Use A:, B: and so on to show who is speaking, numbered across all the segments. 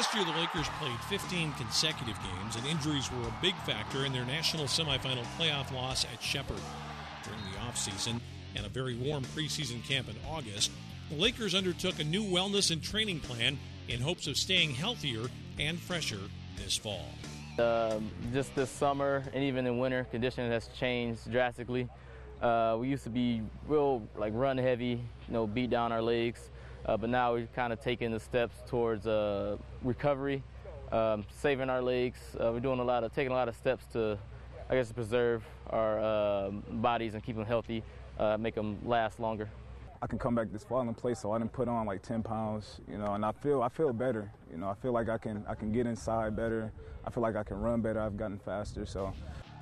A: Last year, the Lakers played 15 consecutive games, and injuries were a big factor in their national semifinal playoff loss at Shepherd. During the offseason and a very warm preseason camp in August, the Lakers undertook a new wellness and training plan in hopes of staying healthier and fresher this fall.
B: Just this summer and even in winter, conditioning has changed drastically. We used to be real run heavy, beat down our legs, but now we're kind of taking the steps towards recovery, saving our legs. We're taking a lot of steps to, preserve our bodies and keep them healthy, make them last longer.
C: I can come back this fall and play, so I didn't put on 10 pounds, and I feel better. I feel like I can get inside better. I feel like I can run better. I've gotten faster, so.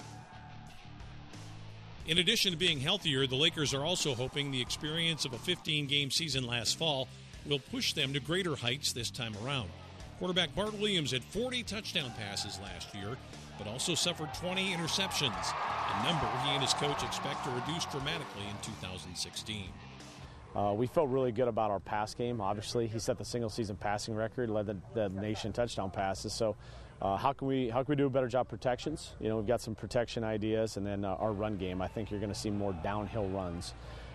A: In addition to being healthier, the Lakers are also hoping the experience of a 15-game season last fall will push them to greater heights this time around. Quarterback Bart Williams had 40 touchdown passes last year, but also suffered 20 interceptions, a number he and his coach expect to reduce dramatically in 2016.
D: We felt really good about our pass game. Obviously, he set the single-season passing record, led the nation touchdown passes. So, how can we do a better job protections? We've got some protection ideas, and then our run game. I think you're going to see more downhill runs.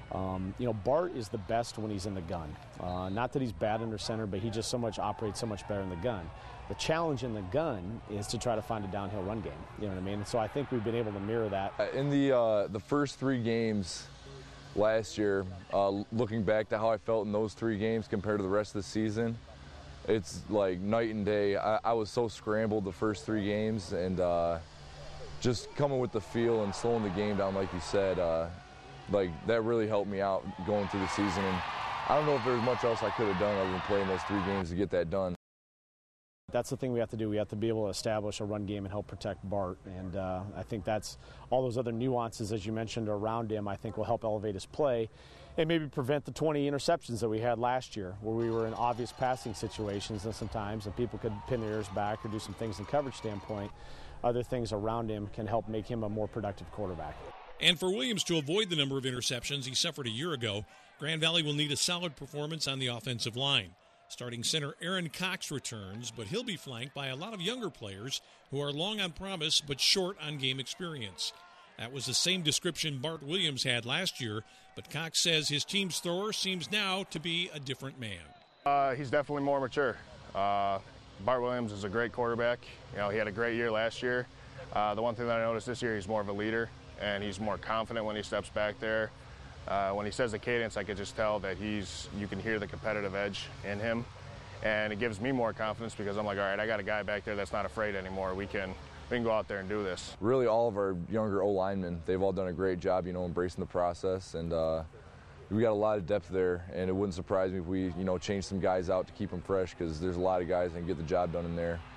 D: Bart is the best when he's in the gun. Not that he's bad under center, but he just operates so much better in the gun. The challenge in the gun is to try to find a downhill run game. You know what I mean? And so I think we've been able to mirror that.
E: In the first 3 games last year, looking back to how I felt in those 3 games compared to the rest of the season, it's like night and day. I was so scrambled the first 3 games, and just coming with the feel and slowing the game down, like you said, that really helped me out going through the season. And I don't know if there's much else I could have done other than playing those 3 games to get that done.
D: That's the thing we have to do. We have to be able to establish a run game and help protect Bart. And I think that's all those other nuances, as you mentioned, around him, I think will help elevate his play and maybe prevent the 20 interceptions that we had last year, where we were in obvious passing situations and sometimes, and people could pin their ears back or do some things in coverage standpoint. Other things around him can help make him a more productive quarterback.
A: And for Williams to avoid the number of interceptions he suffered a year ago, Grand Valley will need a solid performance on the offensive line. Starting center Aaron Cox returns, but he'll be flanked by a lot of younger players who are long on promise but short on game experience. That was the same description Bart Williams had last year, but Cox says his team's thrower seems now to be a different man.
F: He's definitely more mature. Bart Williams is a great quarterback. He had a great year last year. The one thing that I noticed this year, he's more of a leader, and he's more confident when he steps back there. When he says the cadence, I could just tell that you can hear the competitive edge in him. And it gives me more confidence because I'm like, all right, I got a guy back there that's not afraid anymore. We can go out there and do this.
E: Really, all of our younger O-linemen, they've all done a great job, embracing the process. And we got a lot of depth there, and it wouldn't surprise me if we, change some guys out to keep them fresh, because there's a lot of guys that can get the job done in there.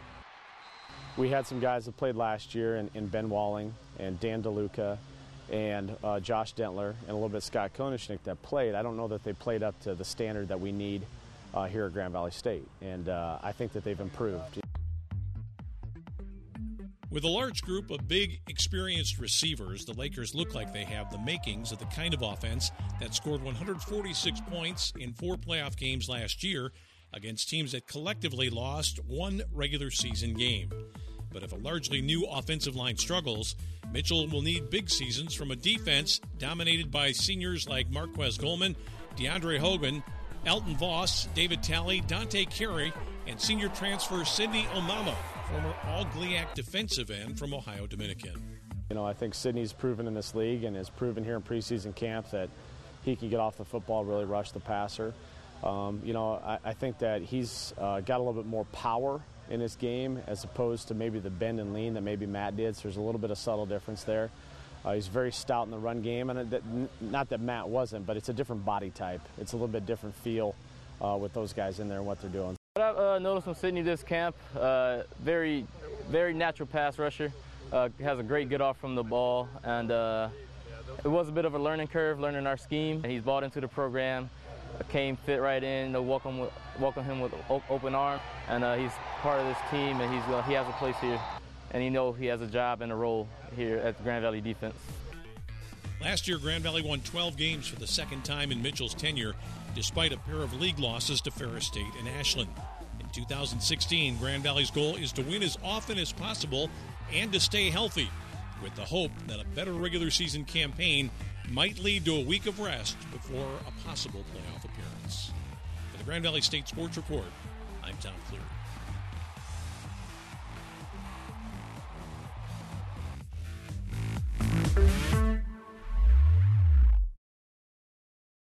D: We had some guys that played last year in Ben Walling and Dan DeLuca and Josh Dentler and a little bit Scott Konishnik that played. I don't know that they played up to the standard that we need here at Grand Valley State, and I think that they've improved.
A: With a large group of big, experienced receivers, the Lakers look like they have the makings of the kind of offense that scored 146 points in 4 playoff games last year against teams that collectively lost 1 regular season game. But if a largely new offensive line struggles, Mitchell will need big seasons from a defense dominated by seniors like Marquez Goldman, DeAndre Hogan, Elton Voss, David Talley, Dante Carey, and senior transfer Sidney Omama, former All-GLIAC defensive end from Ohio Dominican.
D: I think Sidney's proven in this league and has proven here in preseason camp that he can get off the football, really rush the passer. I think that he's got a little bit more power in his game as opposed to maybe the bend and lean that maybe Matt did, so there's a little bit of subtle difference there. He's very stout in the run game, and not that Matt wasn't, but it's a different body type. It's a little bit different feel with those guys in there and what they're doing.
B: What I've noticed from Sidney this camp, very, very natural pass rusher, has a great get off from the ball, and it was a bit of a learning curve, learning our scheme. He's bought into the program, fit right in, welcome him with open arms, and he's part of this team, and he has a place here, and he has a job and a role here at the Grand Valley defense.
A: Last year, Grand Valley won 12 games for the second time in Mitchell's tenure, despite a pair of league losses to Ferris State and Ashland. In In 2016, Grand Valley's goal is to win as often as possible and to stay healthy, with the hope that a better regular season campaign might lead to a week of rest before a possible playoff appearance. For the Grand Valley State Sports Report, I'm Tom Cleary.